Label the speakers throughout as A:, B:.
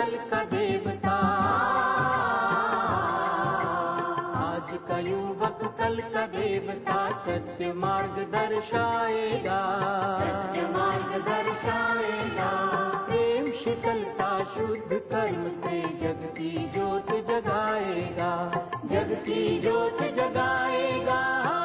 A: कल का देवता, आज का युवक कल का देवता, सत्य मार्ग दर्शाएगा, सत्य मार्ग दर्शाएगा। प्रेम शीतलता शुद्ध कर्म से जग की ज्योत जगाएगा, जग की ज्योत जगाएगा।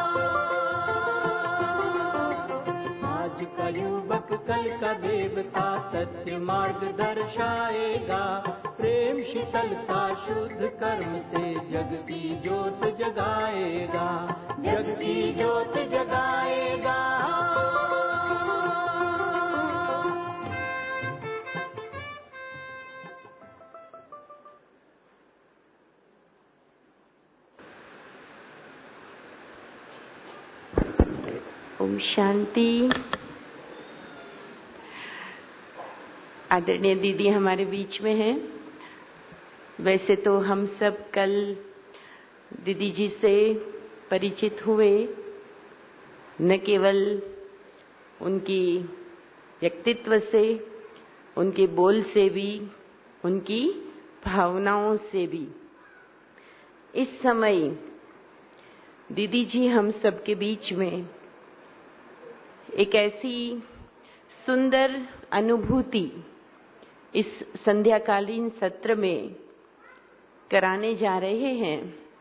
A: आज का युवक कल का देवता, सत्य मार्ग दर्शाएगा। प्रेम शीतलता शुद्ध कर्म से जग की ज्योत जगाएगा, जग की ज्योत जगाएगा।
B: ओम शांति। आदरणीय दीदी हमारे बीच में हैं। वैसे तो हम सब कल दीदी जी से परिचित हुए, न केवल उनकी व्यक्तित्व से, उनके बोल से भी, उनकी भावनाओं से भी। इस समय दीदी जी हम सबके बीच में एक ऐसी सुंदर अनुभूति इस संध्याकालीन सत्र में कराने जा रहे हैं।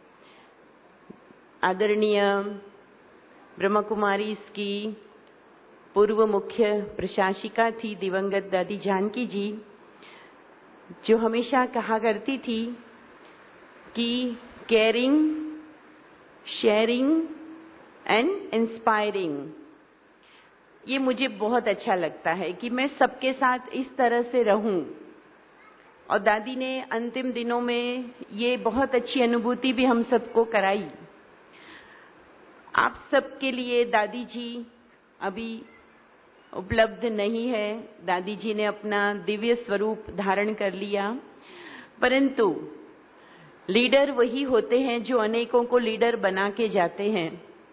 B: आदरणीय ब्रह्म कुमारी इसकी पूर्व मुख्य प्रशासिका थी दिवंगत दादी जानकी जी, जो हमेशा कहा करती थी कि केयरिंग, शेयरिंग एंड इंस्पायरिंग। ये मुझे बहुत अच्छा लगता है कि मैं सबके साथ इस तरह से रहूं। और दादी ने अंतिम दिनों में ये बहुत अच्छी अनुभूति भी हम सबको कराई। आप सबके लिए दादी जी अभी उपलब्ध नहीं है, दादी जी ने अपना दिव्य स्वरूप धारण कर लिया, परंतु लीडर वही होते हैं जो अनेकों को लीडर बना के जाते हैं।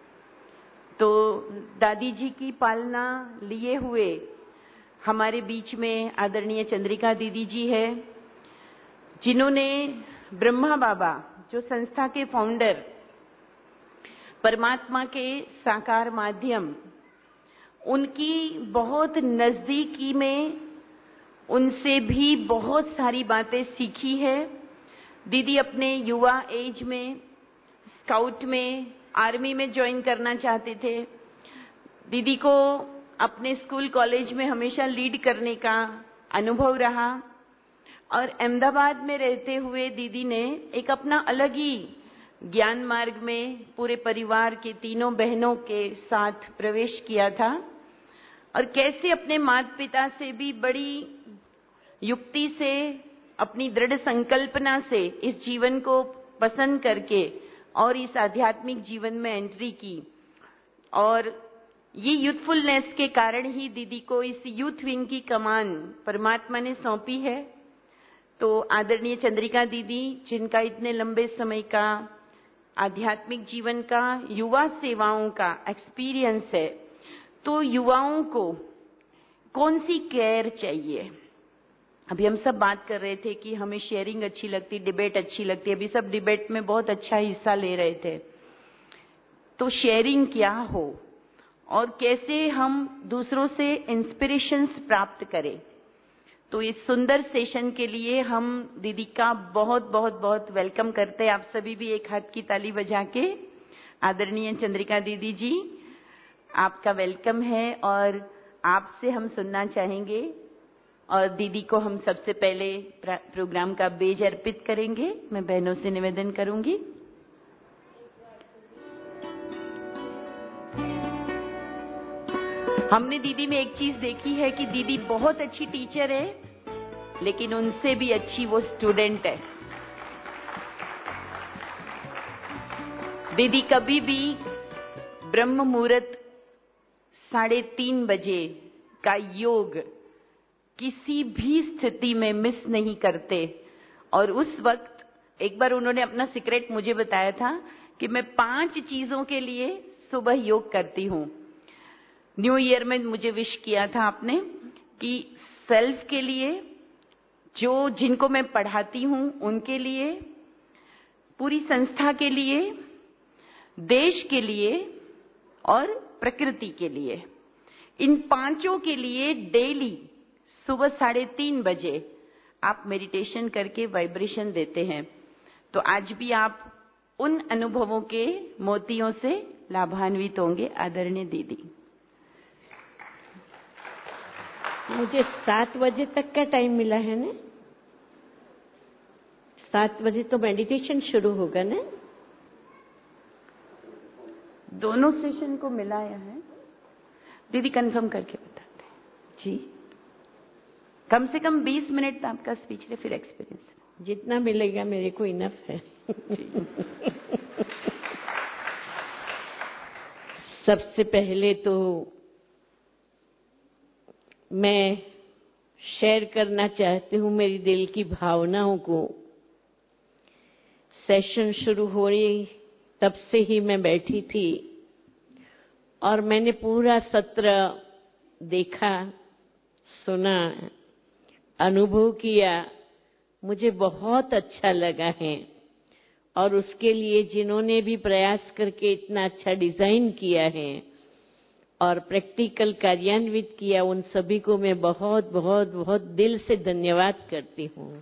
B: तो दादी जी की पालना लिए हुए हमारे बीच में आदरणीय चंद्रिका दीदी जी है, जिन्होंने ब्रह्मा बाबा जो संस्था के फाउंडर, परमात्मा के साकार माध्यम, उनकी बहुत नजदीकी में उनसे भी बहुत सारी बातें सीखी है। दीदी अपने युवा एज में स्काउट में, आर्मी में ज्वाइन करना चाहते थे। दीदी को अपने स्कूल कॉलेज में हमेशा लीड करने का अनुभव रहा और अहमदाबाद में रहते हुए दीदी ने एक अपना अलग ही ज्ञान मार्ग में पूरे परिवार के तीनों बहनों के साथ प्रवेश किया था और कैसे अपने माता पिता से भी बड़ी युक्ति से, अपनी दृढ़ संकल्पना से इस जीवन को पसंद करके और इस आध्यात्मिक जीवन में एंट्री की। और ये यूथफुलनेस के कारण ही दीदी को इस यूथ विंग की कमान परमात्मा ने सौंपी है। तो आदरणीय चंद्रिका दीदी, जिनका इतने लंबे समय का आध्यात्मिक जीवन का, युवा सेवाओं का एक्सपीरियंस है, तो युवाओं को कौन सी केयर चाहिए। अभी हम सब बात कर रहे थे कि हमें शेयरिंग अच्छी लगती, डिबेट अच्छी लगती है। अभी सब डिबेट में बहुत अच्छा हिस्सा ले रहे थे। तो शेयरिंग क्या हो और कैसे हम दूसरों से इंस्पिरेशंस प्राप्त करें। तो इस सुंदर सेशन के लिए हम दीदी का बहुत बहुत बहुत वेलकम करते हैं। आप सभी भी एक हाथ की ताली बजा के आदरणीय चंद्रिका दीदी जी, आपका वेलकम है और आपसे हम सुनना चाहेंगे। और दीदी को हम सबसे पहले प्रोग्राम का बेज अर्पित करेंगे। मैं बहनों से निवेदन करूंगी। हमने दीदी में एक चीज देखी है कि दीदी बहुत अच्छी टीचर है, लेकिन उनसे भी अच्छी वो स्टूडेंट है। दीदी कभी भी ब्रह्म मुहूर्त 3:30 बजे का योग किसी भी स्थिति में मिस नहीं करते। और उस वक्त एक बार उन्होंने अपना सीक्रेट मुझे बताया था कि मैं 5 चीजों के लिए सुबह योग करती हूँ। न्यू ईयर में मुझे विश किया था आपने कि सेल्फ के लिए जिनको मैं पढ़ाती हूँ उनके लिए, पूरी संस्था के लिए, देश के लिए और प्रकृति के लिए, इन पांचों के लिए डेली सुबह 3:30 बजे आप मेडिटेशन करके वाइब्रेशन देते हैं। तो आज भी आप उन अनुभवों के मोतियों से लाभान्वित होंगे। आदरणीय दीदी,
C: मुझे 7 बजे तक का टाइम मिला है ना? 7 बजे तो मेडिटेशन शुरू होगा ना?
B: दोनों सेशन को मिलाया है दीदी, कंफर्म करके बताते हैं
C: जी।
B: कम से कम 20 मिनट आपका स्पीच है, फिर एक्सपीरियंस।
C: जितना मिलेगा मेरे को इनफ है। सबसे पहले तो मैं शेयर करना चाहती हूँ मेरी दिल की भावनाओं को। सेशन शुरू हो रही तब से ही मैं बैठी थी और मैंने पूरा सत्र देखा, सुना, अनुभव किया। मुझे बहुत अच्छा लगा है और उसके लिए जिन्होंने भी प्रयास करके इतना अच्छा डिजाइन किया है और प्रैक्टिकल कार्यान्वित किया, उन सभी को मैं बहुत बहुत बहुत दिल से धन्यवाद करती हूँ।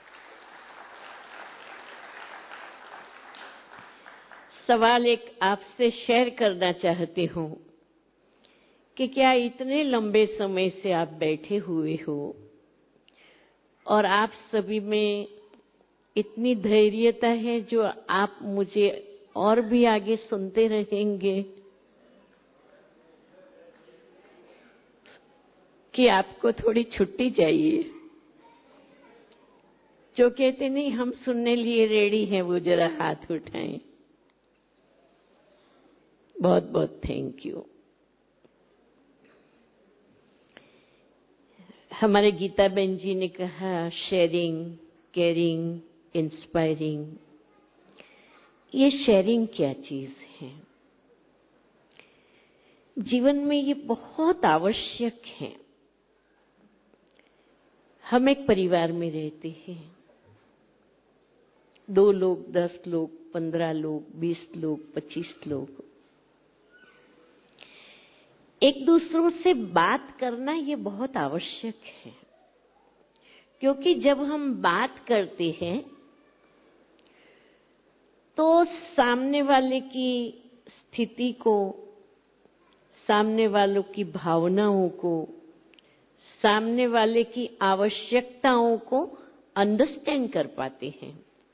C: सवाल एक आपसे शेयर करना चाहती हूँ कि क्या इतने लंबे समय से आप बैठे हुए हो और आप सभी में इतनी धैर्यता है जो आप मुझे और भी आगे सुनते रहेंगे कि आपको थोड़ी छुट्टी चाहिए? जो कहते नहीं हम सुनने लिए रेडी हैं वो जरा हाथ उठाएं। बहुत बहुत थैंक यू। हमारे गीता बहन जी ने कहा शेयरिंग, केयरिंग, इंस्पायरिंग। ये शेयरिंग क्या चीज है? जीवन में ये बहुत आवश्यक है। हम एक परिवार में रहते हैं, 2 लोग, 10 लोग, 15 लोग, 20 लोग, 25 लोग। एक दूसरों से बात करना ये बहुत आवश्यक है, क्योंकि जब हम बात करते हैं तो सामने वाले की स्थिति को, सामने वालों की भावनाओं को, सामने वाले की आवश्यकताओं को अंडरस्टैंड कर पाते हैं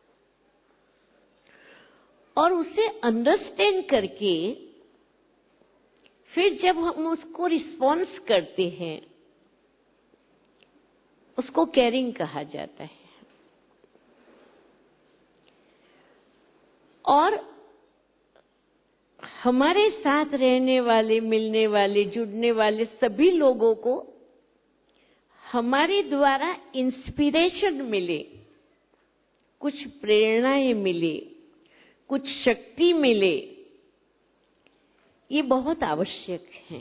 C: और उसे अंडरस्टैंड करके फिर जब हम उसको रिस्पॉन्स करते हैं उसको केयरिंग कहा जाता है। और हमारे साथ रहने वाले, मिलने वाले, जुड़ने वाले सभी लोगों को हमारे द्वारा इंस्पिरेशन मिले, कुछ प्रेरणाएं मिले, कुछ शक्ति मिले, ये बहुत आवश्यक है।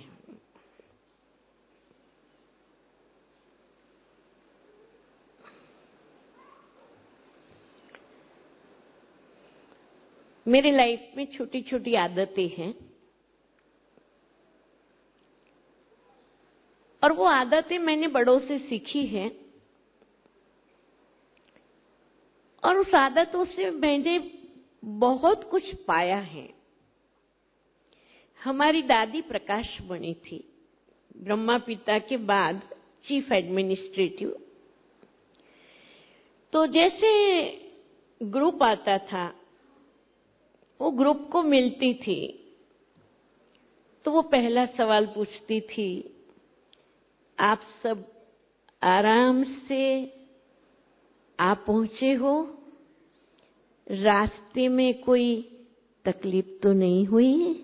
C: मेरे लाइफ में छोटी छोटी आदतें हैं और वो आदतें मैंने बड़ों से सीखी हैं और उस आदतों से मैंने बहुत कुछ पाया है। हमारी दादी प्रकाश मणि थी, ब्रह्मा पिता के बाद चीफ एडमिनिस्ट्रेटिव। तो जैसे ग्रुप आता था, वो ग्रुप को मिलती थी तो वो पहला सवाल पूछती थी, आप सब आराम से आ पहुंचे हो? रास्ते में कोई तकलीफ तो नहीं हुई है?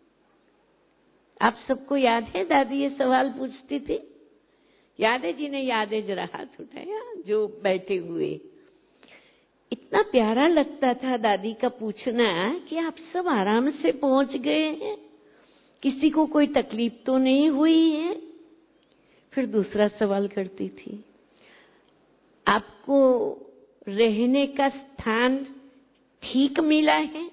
C: आप सबको याद है दादी ये सवाल पूछती थी? याद है? जिन्हें याद है जरा हाथ उठाया, जो बैठे हुए। इतना प्यारा लगता था दादी का पूछना कि आप सब आराम से पहुंच गए हैं, किसी को कोई तकलीफ तो नहीं हुई है? फिर दूसरा सवाल करती थी, आपको रहने का स्थान ठीक मिला है,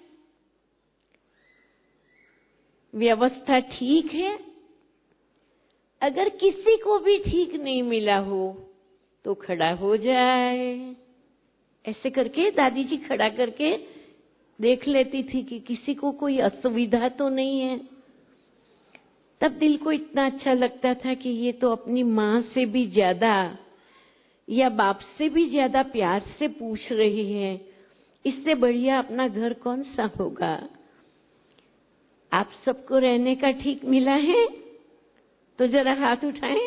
C: व्यवस्था ठीक है। अगर किसी को भी ठीक नहीं मिला हो तो खड़ा हो जाए। ऐसे करके दादी जी खड़ा करके देख लेती थी कि किसी को कोई असुविधा तो नहीं है। तब दिल को इतना अच्छा लगता था कि ये तो अपनी माँ से भी ज्यादा या बाप से भी ज्यादा प्यार से पूछ रही है। इससे बढ़िया अपना घर कौन सा होगा। आप सबको रहने का ठीक मिला है तो जरा हाथ उठाएं।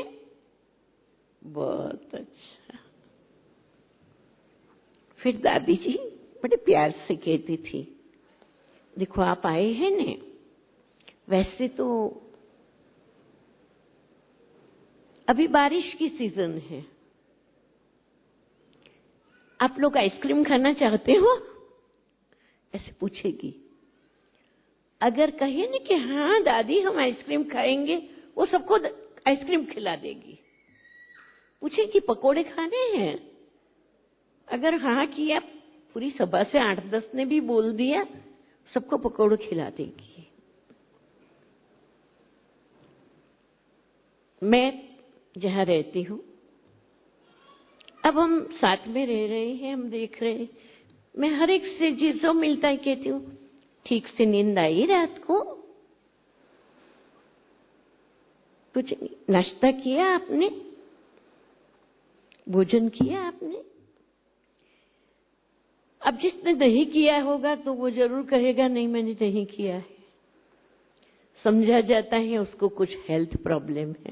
C: बहुत अच्छा। फिर दादी जी बड़े प्यार से कहती थी, देखो आप आए हैं ने, वैसे तो अभी बारिश की सीजन है, आप लोग आइसक्रीम खाना चाहते हो? ऐसे पूछेगी। अगर कहे न कि हाँ दादी हम आइसक्रीम खाएंगे, वो सबको आइसक्रीम खिला देगी। पूछेगी पकोड़े खाने हैं? अगर हाँ किया, पूरी सभा से 8-10 ने भी बोल दिया, सबको पकोड़े खिला देगी। मैं जहां रहती हूँ, अब हम साथ में रह रहे हैं, हम देख रहे हैं, मैं हर एक से जो मिलता है कहती हूँ, ठीक से नींद आई रात को? कुछ नाश्ता किया आपने? भोजन किया आपने? अब जिसने नहीं किया होगा तो वो जरूर कहेगा नहीं मैंने नहीं किया है। समझा जाता है उसको कुछ हेल्थ प्रॉब्लम है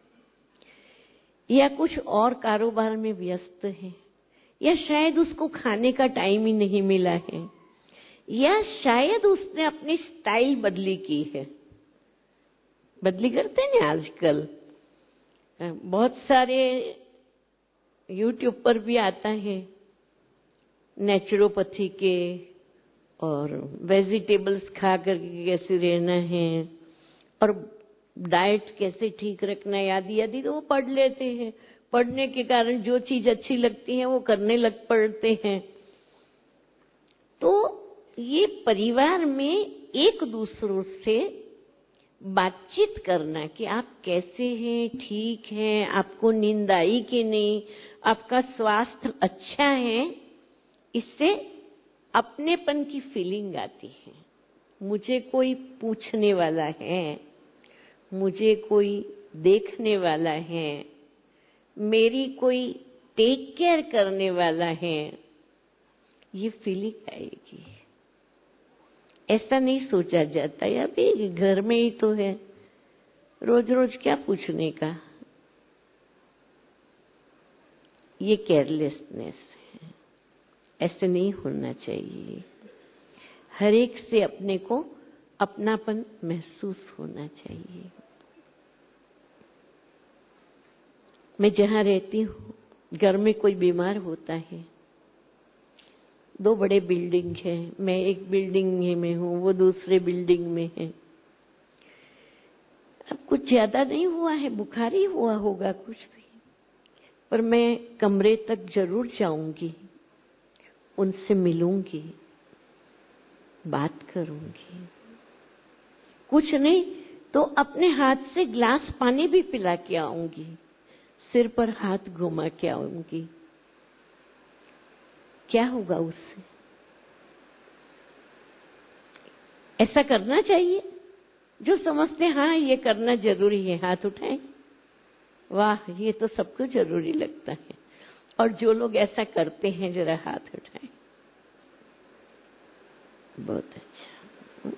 C: या कुछ और कारोबार में व्यस्त है, या शायद उसको खाने का टाइम ही नहीं मिला है, या शायद उसने अपनी स्टाइल बदली की है। बदली करते हैं ना आजकल, बहुत सारे YouTube पर भी आता है नेचुरोपैथी के, और वेजिटेबल्स खा करके कैसे रहना है और डाइट कैसे ठीक रखना है, आदि तो वो पढ़ लेते हैं। पढ़ने के कारण जो चीज अच्छी लगती है वो करने लग पड़ते हैं। तो ये परिवार में एक दूसरों से बातचीत करना कि आप कैसे हैं, ठीक हैं, आपको नींद आई कि नहीं, आपका स्वास्थ्य अच्छा है, इससे अपनेपन की फीलिंग आती है। मुझे कोई पूछने वाला है, मुझे कोई देखने वाला है, मेरी कोई टेक केयर करने वाला है, ये फीलिंग आएगी। ऐसा नहीं सोचा जाता है अभी घर में ही तो है, रोज रोज क्या पूछने का। ये केयरलेसनेस है, ऐसे नहीं होना चाहिए। हर एक से अपने को अपनापन महसूस होना चाहिए। मैं जहां रहती हूँ, घर में कोई बीमार होता है, 2 बड़े बिल्डिंग है, मैं एक बिल्डिंग में हूँ, वो दूसरे बिल्डिंग में है। अब कुछ ज्यादा नहीं हुआ है, बुखार ही हुआ होगा कुछ भी, पर मैं कमरे तक जरूर जाऊंगी, उनसे मिलूंगी, बात करूंगी। कुछ नहीं तो अपने हाथ से ग्लास पानी भी पिला के आऊंगी, सिर पर हाथ घुमा के आऊंगी। क्या होगा उससे? ऐसा करना चाहिए। जो समझते हाँ ये करना जरूरी है, हाथ उठाएं। वाह, ये तो सबको जरूरी लगता है। और जो लोग ऐसा करते हैं जरा हाथ उठाएं। बहुत अच्छा।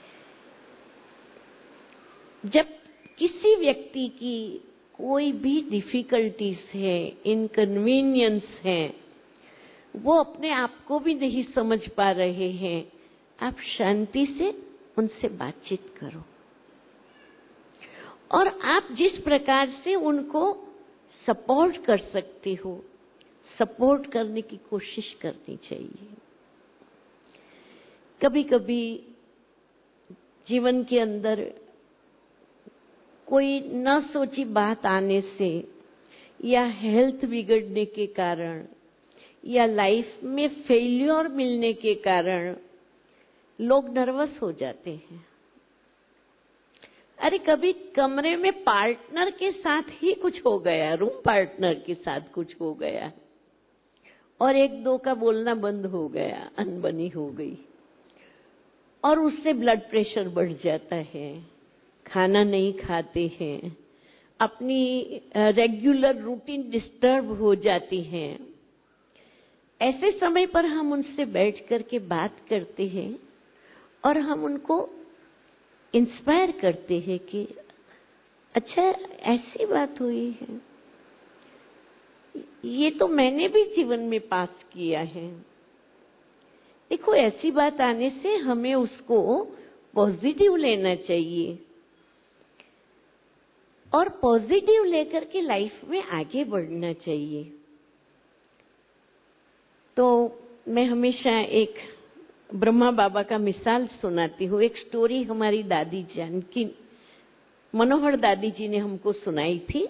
C: जब किसी व्यक्ति की कोई भी डिफिकल्टीज है, इनकन्वीनियंस है, वो अपने आप को भी नहीं समझ पा रहे हैं, आप शांति से उनसे बातचीत करो। और आप जिस प्रकार से उनको सपोर्ट कर सकते हो, सपोर्ट करने की कोशिश करनी चाहिए। कभी कभी जीवन के अंदर कोई न सोची बात आने से या हेल्थ बिगड़ने के कारण या लाइफ में फेल्योर मिलने के कारण लोग नर्वस हो जाते हैं। अरे कभी कमरे में पार्टनर के साथ ही कुछ हो गया, रूम पार्टनर के साथ कुछ हो गया और एक दो का बोलना बंद हो गया, अनबनी हो गई और उससे ब्लड प्रेशर बढ़ जाता है, खाना नहीं खाते हैं, अपनी रेगुलर रूटीन डिस्टर्ब हो जाती है। ऐसे समय पर हम उनसे बैठ करके बात करते हैं और हम उनको इंस्पायर करते हैं कि अच्छा ऐसी बात हुई है, ये तो मैंने भी जीवन में पास किया है। देखो ऐसी बात आने से हमें उसको पॉजिटिव लेना चाहिए और पॉजिटिव लेकर के लाइफ में आगे बढ़ना चाहिए। तो मैं हमेशा एक ब्रह्मा बाबा का मिसाल सुनाती हूँ। एक स्टोरी हमारी दादी जानकी मनोहर दादी जी ने हमको सुनाई थी।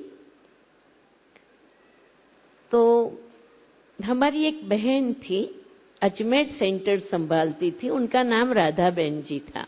C: तो हमारी एक बहन थी, अजमेर सेंटर संभालती थी, उनका नाम राधा बहन जी था।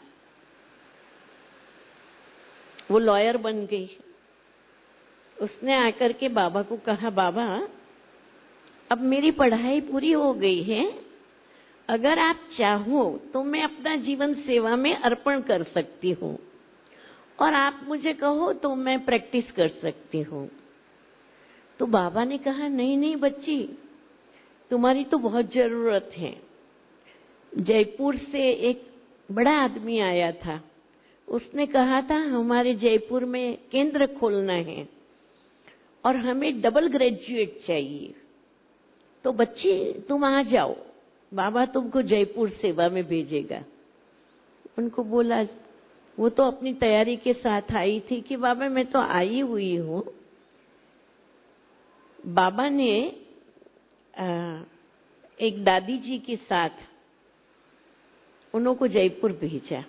C: वो लॉयर बन गई। उसने आकर के बाबा को कहा, बाबा अब मेरी पढ़ाई पूरी हो गई है, अगर आप चाहो तो मैं अपना जीवन सेवा में अर्पण कर सकती हूँ और आप मुझे कहो तो मैं प्रैक्टिस कर सकती हूँ। तो बाबा ने कहा, नहीं नहीं बच्ची, तुम्हारी तो बहुत जरूरत है। जयपुर से एक बड़ा आदमी आया था, उसने कहा था हमारे जयपुर में केंद्र खोलना है और हमें डबल ग्रेजुएट चाहिए, तो बच्ची तुम आ जाओ, बाबा तुमको जयपुर सेवा में भेजेगा। उनको बोला, वो तो अपनी तैयारी के साथ आई थी कि बाबा मैं तो आई हुई हूँ। बाबा ने एक दादी जी के साथ उनको जयपुर भेजा।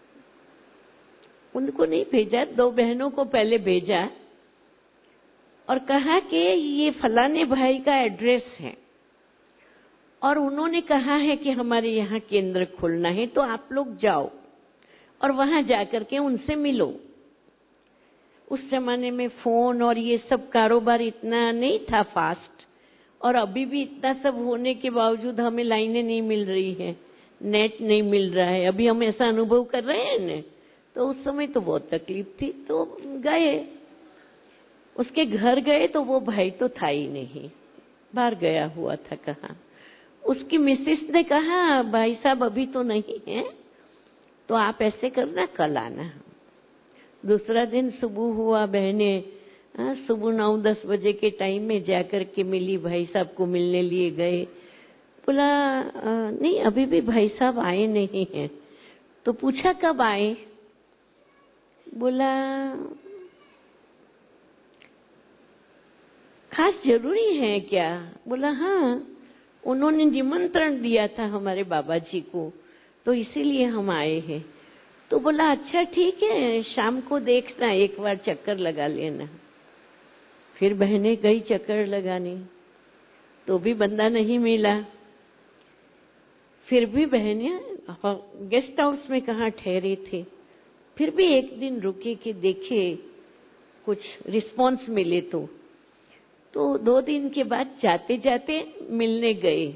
C: उनको नहीं भेजा, दो बहनों को पहले भेजा और कहा कि ये फलाने भाई का एड्रेस है और उन्होंने कहा है कि हमारे यहाँ केंद्र खोलना है, तो आप लोग जाओ और वहां जाकर के उनसे मिलो। उस जमाने में फोन और ये सब कारोबार इतना नहीं था फास्ट, और अभी भी इतना सब होने के बावजूद हमें लाइनें नहीं मिल रही है, नेट नहीं मिल रहा है। अभी हम ऐसा अनुभव कर रहे हैं ना, तो उस समय तो बहुत तकलीफ थी। तो गए, उसके घर गए तो वो भाई तो था ही नहीं, बाहर गया हुआ था कहाँ। उसकी मिसेस ने कहा, भाई साहब अभी तो नहीं है, तो आप ऐसे करना कल आना। दूसरा दिन सुबह हुआ, बहने सुबह 9-10 बजे के टाइम में जाकर के मिली, भाई साहब को मिलने लिए गए। बोला नहीं अभी भी भाई साहब आए नहीं हैं। तो पूछा कब आए? बोला खास जरूरी है क्या? बोला हाँ, उन्होंने निमंत्रण दिया था हमारे बाबा जी को, तो इसीलिए हम आए हैं। तो बोला अच्छा ठीक है, शाम को देखना, एक बार चक्कर लगा लेना। फिर बहनें गई चक्कर लगाने, तो भी बंदा नहीं मिला। फिर भी बहनें गेस्ट हाउस में कहाँ ठहरे थे, फिर भी एक दिन रुके कि देखे कुछ रिस्पॉन्स मिले। तो 2 दिन के बाद जाते जाते मिलने गए,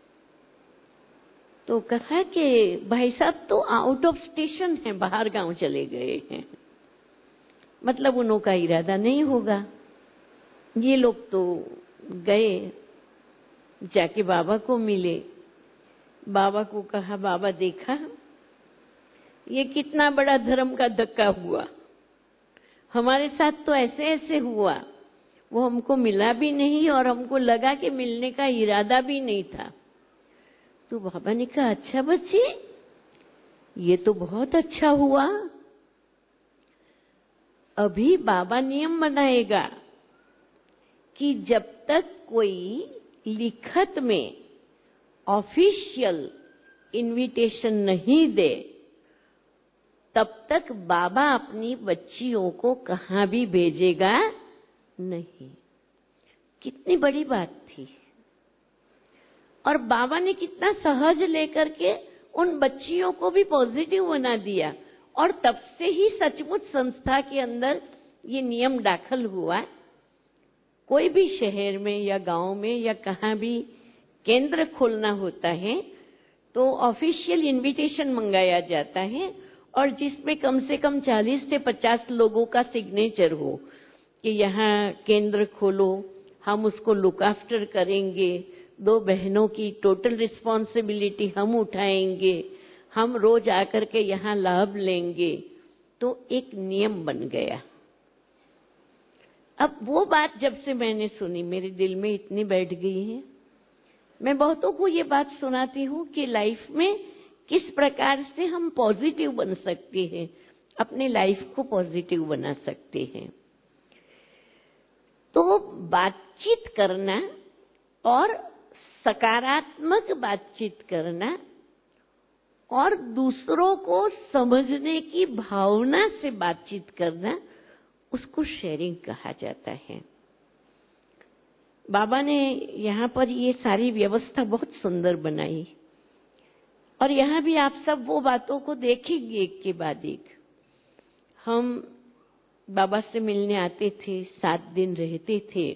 C: तो कहा कि भाई साहब तो आउट ऑफ स्टेशन है, बाहर गांव चले गए हैं, मतलब उनका इरादा नहीं होगा। ये लोग तो गए, जाके बाबा को मिले। बाबा को कहा, बाबा देखा ये कितना बड़ा धर्म का धक्का हुआ, हमारे साथ तो ऐसे ऐसे हुआ, वो हमको मिला भी नहीं और हमको लगा कि मिलने का इरादा भी नहीं था। तो बाबा ने कहा अच्छा बच्ची, ये तो बहुत अच्छा हुआ। अभी बाबा नियम बनाएगा कि जब तक कोई लिखत में ऑफिशियल इनविटेशन नहीं दे, तब तक बाबा अपनी बच्चियों को कहाँ भी भेजेगा नहीं। कितनी बड़ी बात थी। और बाबा ने कितना सहज लेकर के उन बच्चियों को भी पॉजिटिव बना दिया। और तब से ही सचमुच संस्था के अंदर ये नियम दाखिल हुआ, कोई भी शहर में या गांव में या कहाँ भी केंद्र खोलना होता है तो ऑफिशियल इनविटेशन मंगाया जाता है और जिसमें कम से कम 40 से 50 लोगों का सिग्नेचर हो कि यहाँ केंद्र खोलो, हम उसको लुक आफ्टर करेंगे, 2 बहनों की टोटल रिस्पॉन्सिबिलिटी हम उठाएंगे, हम रोज आकर के यहाँ लाभ लेंगे। तो एक नियम बन गया। अब वो बात जब से मैंने सुनी मेरे दिल में इतनी बैठ गई है। मैं बहुतों को ये बात सुनाती हूँ कि लाइफ में किस प्रकार से हम पॉजिटिव बन सकते हैं, अपने लाइफ को पॉजिटिव बना सकते हैं। तो बातचीत करना और सकारात्मक बातचीत करना और दूसरों को समझने की भावना से बातचीत करना, उसको शेयरिंग कहा जाता है। बाबा ने यहाँ पर ये सारी व्यवस्था बहुत सुंदर बनाई और यहाँ भी आप सब वो बातों को देखेंगे एक के बाद एक। हम बाबा से मिलने आते थे, 7 दिन रहते थे,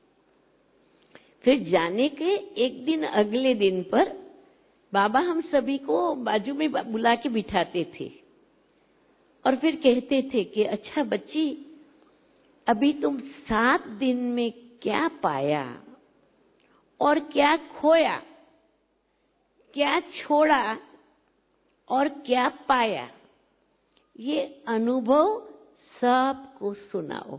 C: फिर जाने के एक दिन अगले दिन पर बाबा हम सभी को बाजू में बुला के बिठाते थे और फिर कहते थे कि अच्छा बच्ची, अभी तुम 7 दिन में क्या पाया और क्या खोया, क्या छोड़ा और क्या पाया, ये अनुभव सबको सुनाओ।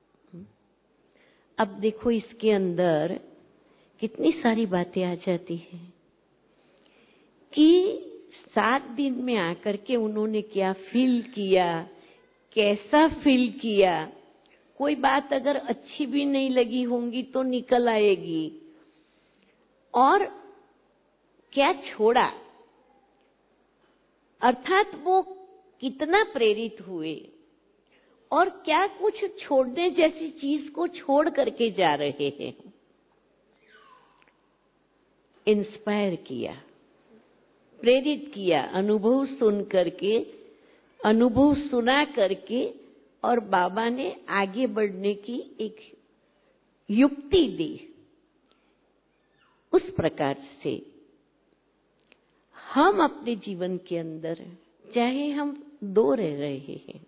C: अब देखो इसके अंदर कितनी सारी बातें आ जाती हैं कि 7 दिन में आकर के उन्होंने क्या फील किया, कैसा फील किया। कोई बात अगर अच्छी भी नहीं लगी होंगी तो निकल आएगी। और क्या छोड़ा, अर्थात वो कितना प्रेरित हुए और क्या कुछ छोड़ने जैसी चीज को छोड़ करके जा रहे हैं। इंस्पायर किया, प्रेरित किया, अनुभव सुन करके, अनुभव सुना करके, और बाबा ने आगे बढ़ने की एक युक्ति दी। उस प्रकार से हम अपने जीवन के अंदर, चाहे हम 2 रह रहे हैं,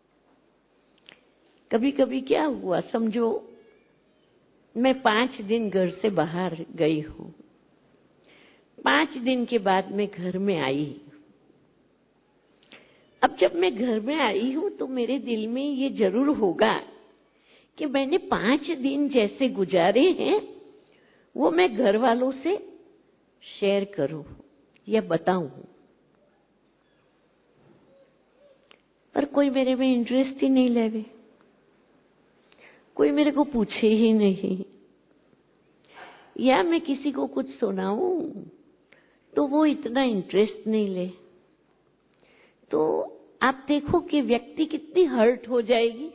C: कभी कभी क्या हुआ, समझो मैं 5 दिन घर से बाहर गई हूं, 5 दिन के बाद मैं घर में आई। अब जब मैं घर में आई हूं तो मेरे दिल में ये जरूर होगा कि मैंने 5 दिन जैसे गुजारे हैं वो मैं घर वालों से शेयर करूं या बताऊं, पर कोई मेरे में इंटरेस्ट ही नहीं लेवे, कोई मेरे को पूछे ही नहीं, या मैं किसी को कुछ सुनाऊं तो वो इतना इंटरेस्ट नहीं ले। तो आप देखो कि व्यक्ति कितनी हर्ट हो जाएगी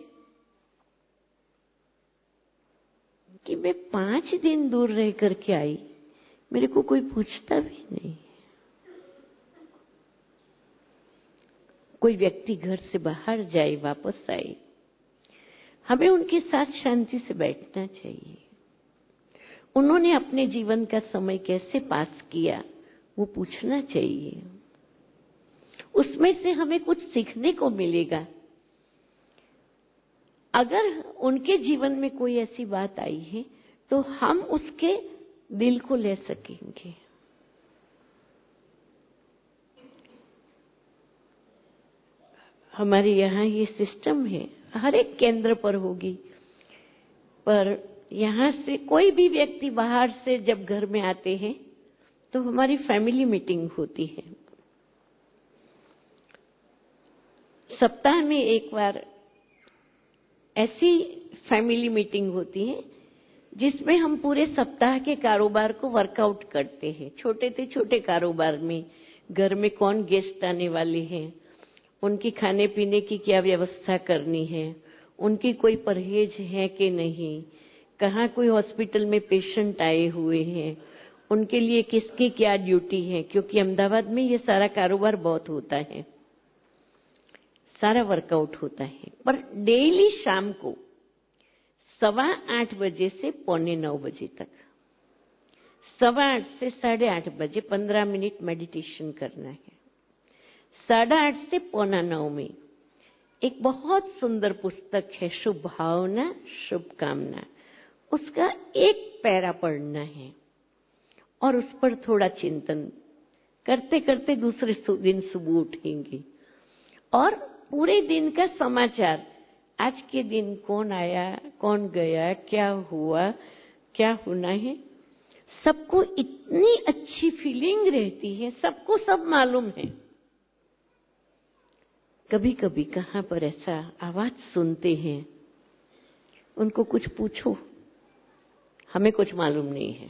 C: कि मैं 5 दिन दूर रह करके आई, मेरे को कोई पूछता भी नहीं। कोई व्यक्ति घर से बाहर जाए, वापस आए, हमें उनके साथ शांति से बैठना चाहिए। उन्होंने अपने जीवन का समय कैसे पास किया वो पूछना चाहिए, उसमें से हमें कुछ सीखने को मिलेगा। अगर उनके जीवन में कोई ऐसी बात आई है तो हम उसके दिल को ले सकेंगे। हमारे यहाँ ये सिस्टम है, हर एक केंद्र पर होगी, पर यहाँ से कोई भी व्यक्ति बाहर से जब घर में आते हैं तो हमारी फैमिली मीटिंग होती है। सप्ताह में एक बार ऐसी फैमिली मीटिंग होती है जिसमें हम पूरे सप्ताह के कारोबार को वर्कआउट करते हैं। छोटे से छोटे कारोबार में घर में कौन गेस्ट आने वाले हैं, उनकी खाने पीने की क्या व्यवस्था करनी है, उनकी कोई परहेज है कि नहीं, कहाँ कोई हॉस्पिटल में पेशेंट आए हुए हैं, उनके लिए किसकी क्या ड्यूटी है, क्योंकि अहमदाबाद में ये सारा कारोबार बहुत होता है, सारा वर्कआउट होता है। पर डेली शाम को 8:15 बजे से 8:45 बजे तक, 8:15 से 8:30 बजे 15 मिनट मेडिटेशन करना है। 8:30 से 8:45 में एक बहुत सुंदर पुस्तक है, शुभ भावना शुभकामना, उसका एक पैरा पढ़ना है और उस पर थोड़ा चिंतन करते करते दूसरे दिन सुबह उठेंगे और पूरे दिन का समाचार, आज के दिन कौन आया कौन गया, क्या हुआ क्या होना है, सबको इतनी अच्छी फीलिंग रहती है, सबको सब मालूम है। कभी कभी कहाँ पर ऐसा आवाज सुनते हैं, उनको कुछ पूछो, हमें कुछ मालूम नहीं है,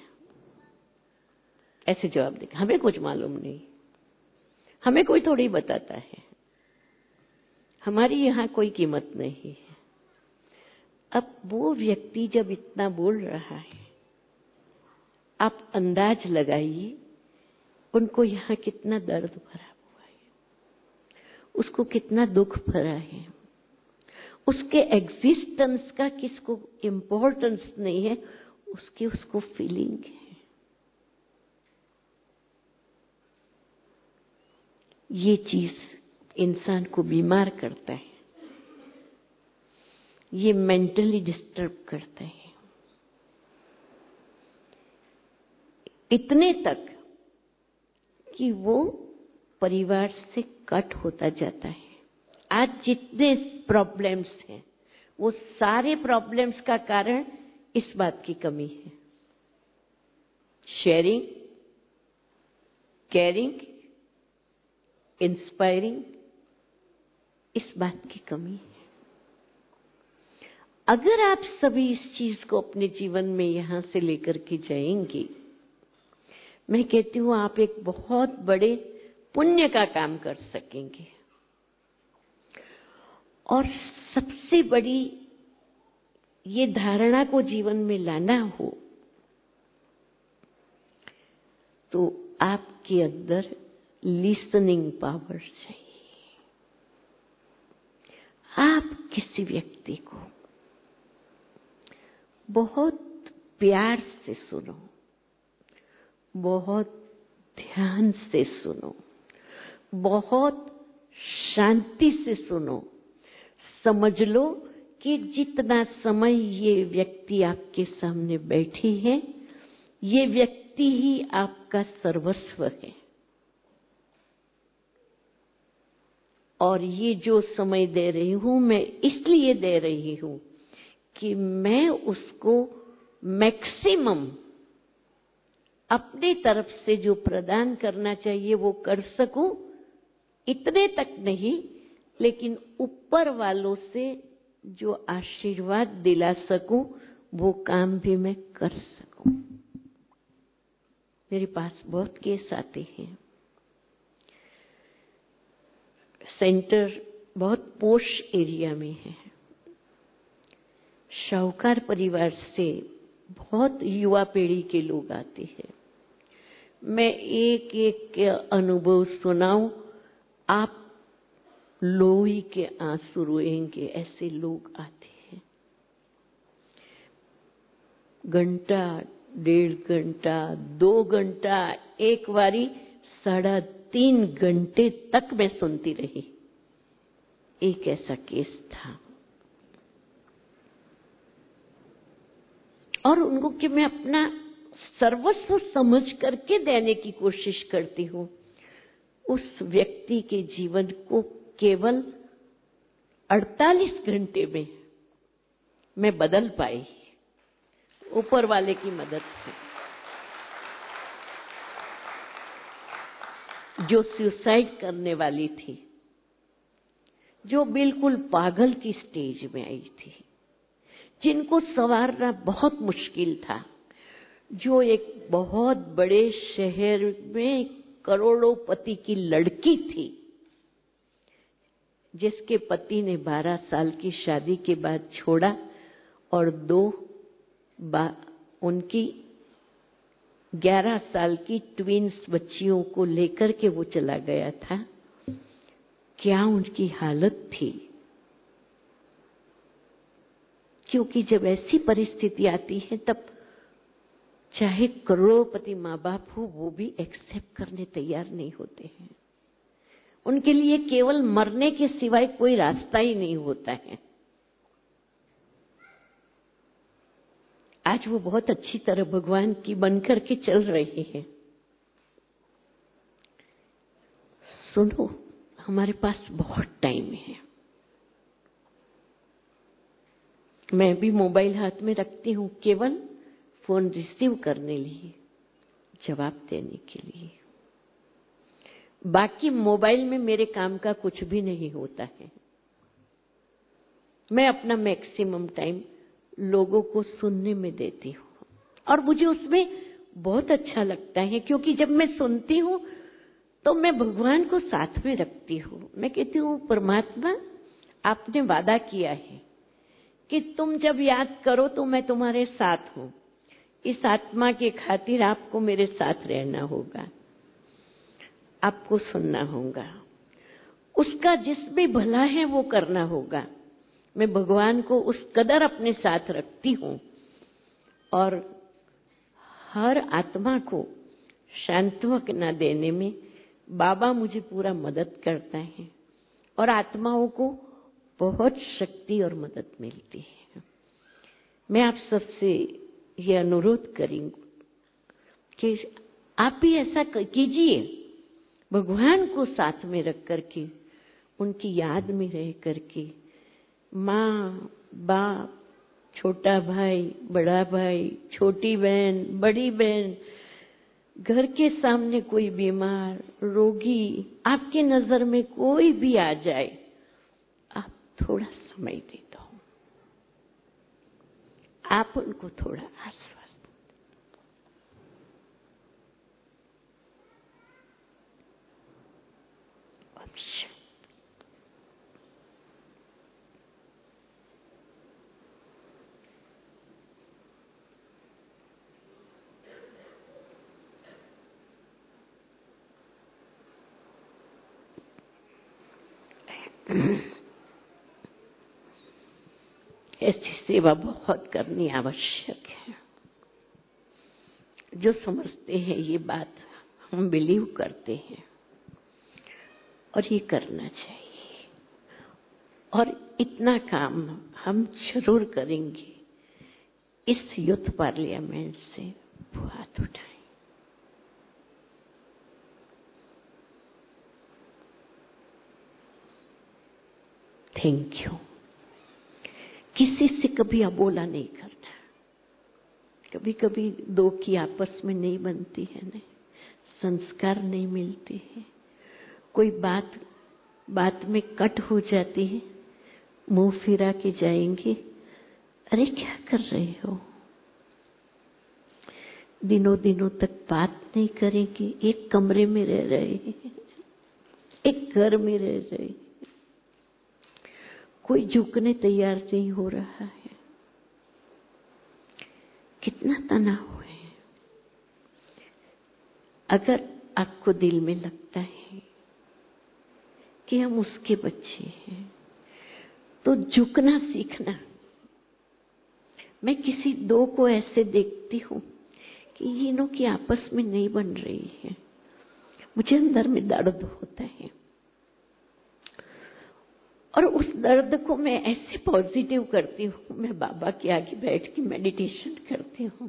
C: ऐसे जवाब देगा, हमें कुछ मालूम नहीं, हमें कोई थोड़ी बताता है, हमारी यहाँ कोई कीमत नहीं है। अब वो व्यक्ति जब इतना बोल रहा है, आप अंदाज लगाइए उनको यहाँ कितना दर्द भरा हुआ है, उसको कितना दुख भरा है, उसके एग्जिस्टेंस का किसको इम्पोर्टेंस नहीं है, उसको फीलिंग है। ये चीज इंसान को बीमार करता है, ये मेंटली डिस्टर्ब करता है, इतने तक कि वो परिवार से कट होता जाता है। आज जितने प्रॉब्लम्स हैं, वो सारे प्रॉब्लम्स का कारण इस बात की कमी है, शेयरिंग, केयरिंग, इंस्पायरिंग, इस बात की कमी है। अगर आप सभी इस चीज को अपने जीवन में यहां से लेकर के जाएंगे, मैं कहती हूं आप एक बहुत बड़े पुण्य का काम कर सकेंगे। और सबसे बड़ी ये धारणा को जीवन में लाना हो तो आपके अंदर लिसनिंग पावर चाहिए। आप किसी व्यक्ति को बहुत प्यार से सुनो, बहुत ध्यान से सुनो, बहुत शांति से सुनो। समझ लो कि जितना समय ये व्यक्ति आपके सामने बैठी है, ये व्यक्ति ही आपका सर्वस्व है। और ये जो समय दे रही हूं, मैं इसलिए दे रही हूं कि मैं उसको मैक्सिमम अपनी तरफ से जो प्रदान करना चाहिए वो कर सकूं। इतने तक नहीं, लेकिन ऊपर वालों से जो आशीर्वाद दिला सकूं वो काम भी मैं कर सकूं। मेरे पास बहुत केस आते हैं। सेंटर बहुत पोश एरिया में है, शाहूकार परिवार से बहुत युवा पीढ़ी के लोग आते हैं। मैं एक एक के अनुभव सुनाऊं, आप लोही के आंसू रोएंगे, ऐसे लोग आते हैं। घंटा, 1.5 घंटा, 2 घंटा, एक बारी 3.5 घंटे तक मैं सुनती रही। एक ऐसा केस था और उनको कि मैं अपना सर्वस्व समझ करके देने की कोशिश करती हूँ। उस व्यक्ति के जीवन को केवल 48 घंटे में मैं बदल पाई, ऊपर वाले की मदद से। जो सुसाइड करने वाली थी, जो बिल्कुल पागल की स्टेज में आई थी, जिनको संवारना बहुत मुश्किल था, जो एक बहुत बड़े शहर में करोड़ोंपति की लड़की थी, जिसके पति ने 12 साल की शादी के बाद छोड़ा और 2 उनकी 11 साल की ट्विन्स बच्चियों को लेकर के वो चला गया था। क्या उनकी हालत थी, क्योंकि जब ऐसी परिस्थिति आती है तब चाहे करोड़पति माँ बाप हो वो भी एक्सेप्ट करने तैयार नहीं होते हैं। उनके लिए केवल मरने के सिवाय कोई रास्ता ही नहीं होता है। आज वो बहुत अच्छी तरह भगवान की बनकर के चल रहे हैं। सुनो, हमारे पास बहुत टाइम है। मैं भी मोबाइल हाथ में रखती हूँ केवल फोन रिसीव करने लिए, जवाब देने के लिए। बाकी मोबाइल में मेरे काम का कुछ भी नहीं होता है। मैं अपना मैक्सिमम टाइम लोगों को सुनने में देती हूँ और मुझे उसमें बहुत अच्छा लगता है, क्योंकि जब मैं सुनती हूँ तो मैं भगवान को साथ में रखती हूँ। मैं कहती हूँ, परमात्मा आपने वादा किया है कि तुम जब याद करो तो मैं तुम्हारे साथ हूँ। इस आत्मा के खातिर आपको मेरे साथ रहना होगा, आपको सुनना होगा, उसका जिसमें भला है वो करना होगा। मैं भगवान को उस कदर अपने साथ रखती हूँ और हर आत्मा को सांत्वना देने में बाबा मुझे पूरा मदद करता है और आत्माओं को बहुत शक्ति और मदद मिलती है। मैं आप सबसे ये अनुरोध करूंगी कि आप भी ऐसा कीजिए, भगवान को साथ में रख करके, उनकी याद में रह करके, माँ बाप, छोटा भाई, बड़ा भाई, छोटी बहन, बड़ी बहन, घर के सामने कोई बीमार, रोगी, आपकी नजर में कोई भी आ जाए, आप थोड़ा समय दे दो, आप उनको थोड़ा आश्वासन। ऐसी सेवा बहुत करनी आवश्यक है। जो समझते हैं ये बात, हम बिलीव करते हैं और ये करना चाहिए। और इतना काम हम जरूर करेंगे इस यूथ पार्लियामेंट से। वो हाथ उठाएं। Thank you. किसी से कभी अबोला नहीं करना। कभी कभी दो की आपस में नहीं बनती है, नहीं संस्कार नहीं मिलते हैं, कोई बात में कट हो जाती है, मुंह फिरा के जाएंगे, अरे क्या कर रहे हो, दिनों दिनों तक बात नहीं करेंगे, एक कमरे में रह रहे हैं, एक घर में रह रहे हैं, कोई झुकने तैयार नहीं हो रहा है। कितना तनाव है। अगर आपको दिल में लगता है कि हम उसके बच्चे हैं तो झुकना सीखना। मैं किसी दो को ऐसे देखती हूँ कि ये लोग की आपस में नहीं बन रही है, मुझे अंदर में दर्द होता है और उस दर्द को मैं ऐसे पॉजिटिव करती हूँ। मैं बाबा के आगे बैठ के मेडिटेशन करती हूँ,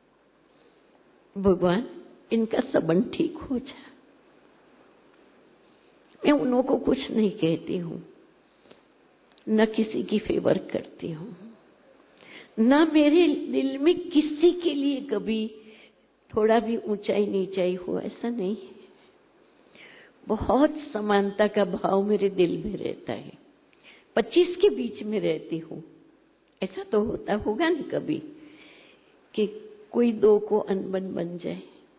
C: भगवान इनका संबंध ठीक हो जाए। मैं उन को कुछ नहीं कहती हूँ, न किसी की फेवर करती हूँ, न मेरे दिल में किसी के लिए कभी थोड़ा भी ऊंचाई नीचाई हो, ऐसा नहीं है। बहुत समानता का भाव मेरे दिल में रहता है। 25 के बीच में रहती हूँ। ऐसा तो होता होगा नहीं कभी कि कोई दो को अनबन बन जाए,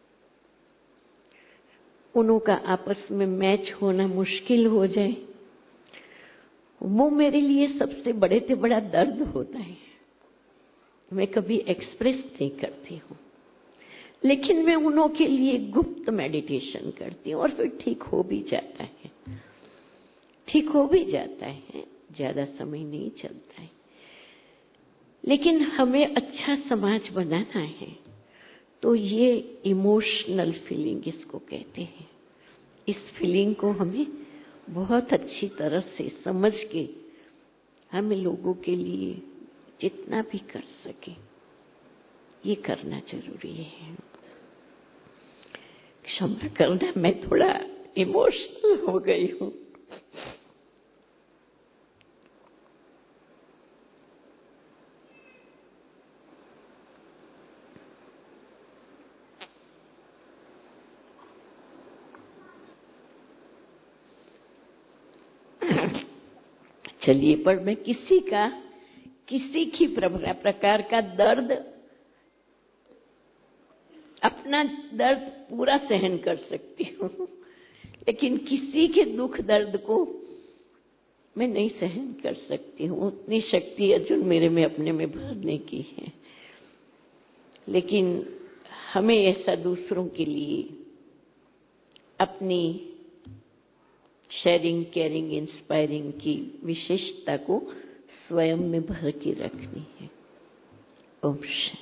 C: उनों का आपस में मैच होना मुश्किल हो जाए। वो मेरे लिए सबसे बड़े से बड़ा दर्द होता है। मैं कभी एक्सप्रेस नहीं करती हूँ, लेकिन मैं उन्हों के लिए गुप्त मेडिटेशन करती हूँ और फिर ठीक हो भी जाता है, ठीक हो भी जाता है, ज्यादा समय नहीं चलता है। लेकिन हमें अच्छा समाज बनाना है तो ये इमोशनल फीलिंग इसको कहते हैं। इस फीलिंग को हमें बहुत अच्छी तरह से समझ के हमें लोगों के लिए जितना भी कर सके ये करना जरूरी है। क्षमा करना, मैं थोड़ा इमोशनल हो गई हूँ। चलिए, पर मैं किसी की प्रकार का दर्द, अपना दर्द पूरा सहन कर सकती हूँ, लेकिन किसी के दुख दर्द को मैं नहीं सहन कर सकती हूँ। उतनी शक्ति अर्जुन मेरे में अपने में भरने की है। लेकिन हमें ऐसा दूसरों के लिए अपनी शेयरिंग, केयरिंग, इंस्पायरिंग की विशेषता को स्वयं में भर के रखनी है। ओम शांति।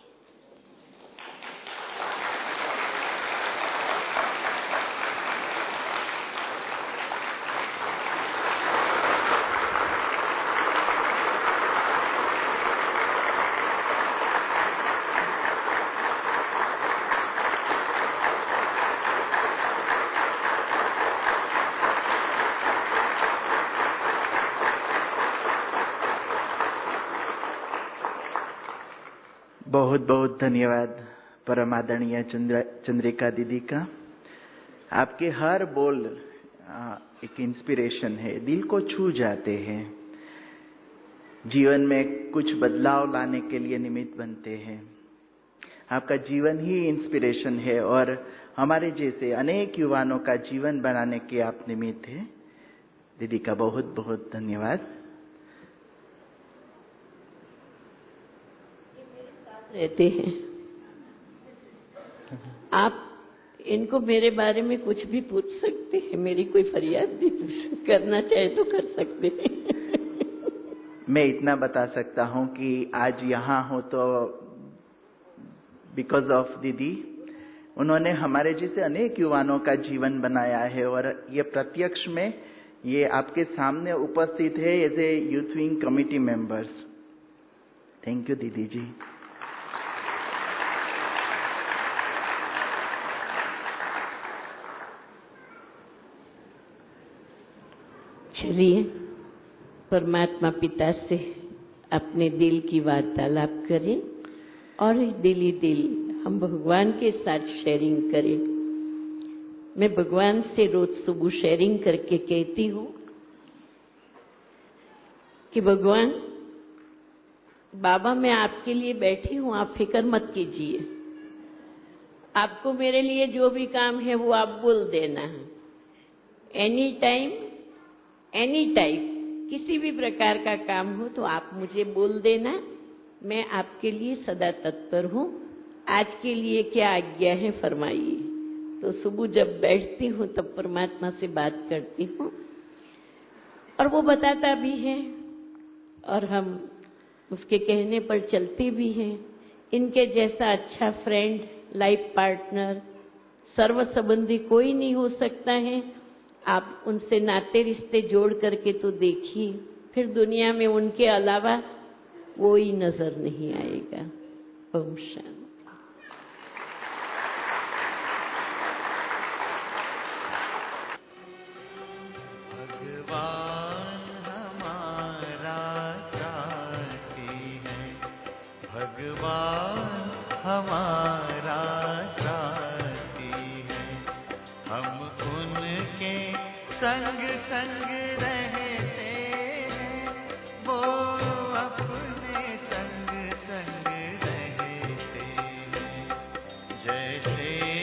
D: बहुत बहुत धन्यवाद परम आदरणीय चंद्रिका दीदी का। आपके हर बोल एक इंस्पिरेशन है, दिल को छू जाते हैं, जीवन में कुछ बदलाव लाने के लिए निमित्त बनते हैं। आपका जीवन ही इंस्पिरेशन है और हमारे जैसे अनेक युवाओं का जीवन बनाने के आप निमित्त हैं। दीदी का बहुत बहुत धन्यवाद।
C: रहते हैं आप इनको मेरे बारे में कुछ भी पूछ सकते हैं, मेरी कोई फरियाद नहीं करना चाहे तो कर सकते हैं।
D: मैं इतना बता सकता हूं कि आज यहाँ हो तो बिकॉज ऑफ दीदी। उन्होंने हमारे जैसे अनेक युवाओं का जीवन बनाया है और ये प्रत्यक्ष में ये आपके सामने उपस्थित है as a youth wing committee members. Thank you दीदी जी।
C: चलिए, परमात्मा पिता से अपने दिल की वार्तालाप करें और दिल ही दिल हम भगवान के साथ शेयरिंग करें। मैं भगवान से रोज सुबह शेयरिंग करके कहती हूँ कि भगवान, बाबा मैं आपके लिए बैठी हूँ, आप फिक्र मत कीजिए। आपको मेरे लिए जो भी काम है वो आप बोल देना है। एनी टाइम, एनी टाइप, किसी भी प्रकार का काम हो तो आप मुझे बोल देना, मैं आपके लिए सदा तत्पर हूँ। आज के लिए क्या आज्ञा है फरमाइए। तो सुबह जब बैठती हूँ तब परमात्मा से बात करती हूँ और वो बताता भी है और हम उसके कहने पर चलते भी हैं। इनके जैसा अच्छा फ्रेंड, लाइफ पार्टनर, सर्व संबंधी कोई नहीं हो सकता है। आप उनसे नाते रिश्ते जोड़ करके तो देखिए, फिर दुनिया में उनके अलावा कोई नजर नहीं आएगा। ओम शांति।
A: भगवान हमारा साथी है, भगवान हमारा साथी है। हम उनके संग संग रहते हैं, वो अपने संग संग रहते हैं। जैसे